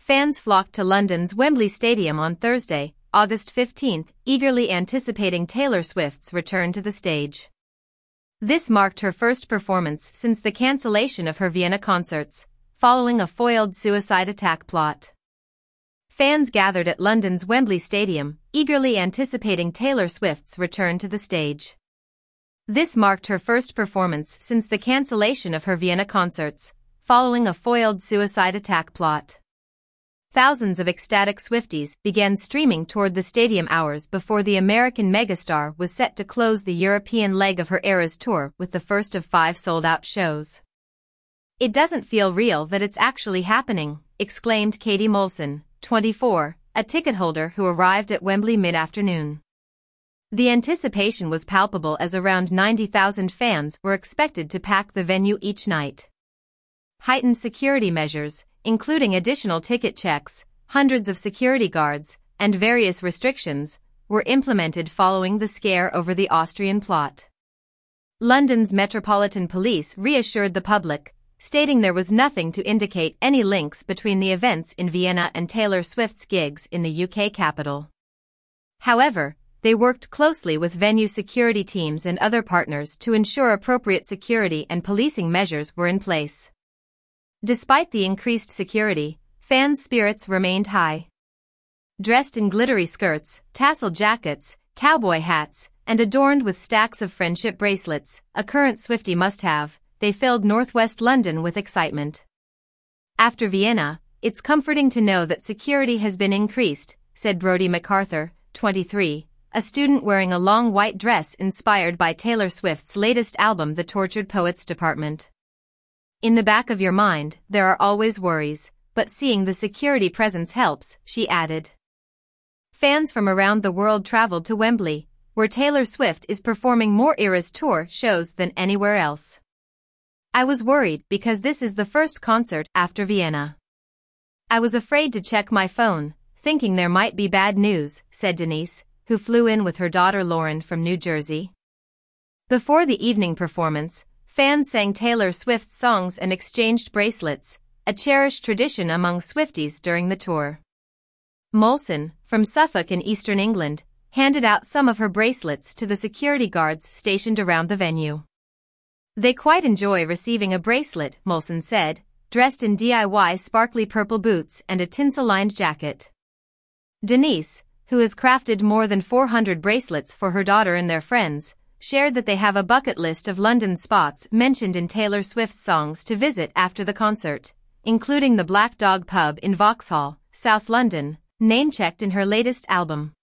Fans flocked to London's Wembley Stadium on Thursday, August 15, eagerly anticipating Taylor Swift's return to the stage. This marked her first performance since the cancellation of her Vienna concerts, following a foiled suicide attack plot. Fans gathered at London's Wembley Stadium, eagerly anticipating Taylor Swift's return to the stage. This marked her first performance since the cancellation of her Vienna concerts, following a foiled suicide attack plot. Thousands of ecstatic Swifties began streaming toward the stadium hours before the American megastar was set to close the European leg of her Eras tour with the first of 5 sold-out shows. "It doesn't feel real that it's actually happening," exclaimed Katie Molson, 24, a ticket holder who arrived at Wembley mid-afternoon. The anticipation was palpable as around 90,000 fans were expected to pack the venue each night. Heightened security measures, including additional ticket checks, hundreds of security guards, and various restrictions, were implemented following the scare over the Austrian plot. London's Metropolitan Police reassured the public, stating there was nothing to indicate any links between the events in Vienna and Taylor Swift's gigs in the UK capital. However, they worked closely with venue security teams and other partners to ensure appropriate security and policing measures were in place. Despite the increased security, fans' spirits remained high. Dressed in glittery skirts, tassel jackets, cowboy hats, and adorned with stacks of friendship bracelets, a current Swiftie must-have, they filled northwest London with excitement. "After Vienna, it's comforting to know that security has been increased," said Brodie MacArthur, 23, a student wearing a long white dress inspired by Taylor Swift's latest album The Tortured Poets Department. "In the back of your mind, there are always worries, but seeing the security presence helps," she added. Fans from around the world traveled to Wembley, where Taylor Swift is performing more Eras tour shows than anywhere else. "I was worried because this is the first concert after Vienna. I was afraid to check my phone, thinking there might be bad news," said Denise, who flew in with her daughter Lauren from New Jersey. Before the evening performance, fans sang Taylor Swift songs and exchanged bracelets, a cherished tradition among Swifties during the tour. Molson, from Suffolk in eastern England, handed out some of her bracelets to the security guards stationed around the venue. "They quite enjoy receiving a bracelet," Molson said, dressed in DIY sparkly purple boots and a tinsel-lined jacket. Denise, who has crafted more than 400 bracelets for her daughter and their friends, shared that they have a bucket list of London spots mentioned in Taylor Swift's songs to visit after the concert, including the Black Dog pub in Vauxhall, South London, name-checked in her latest album.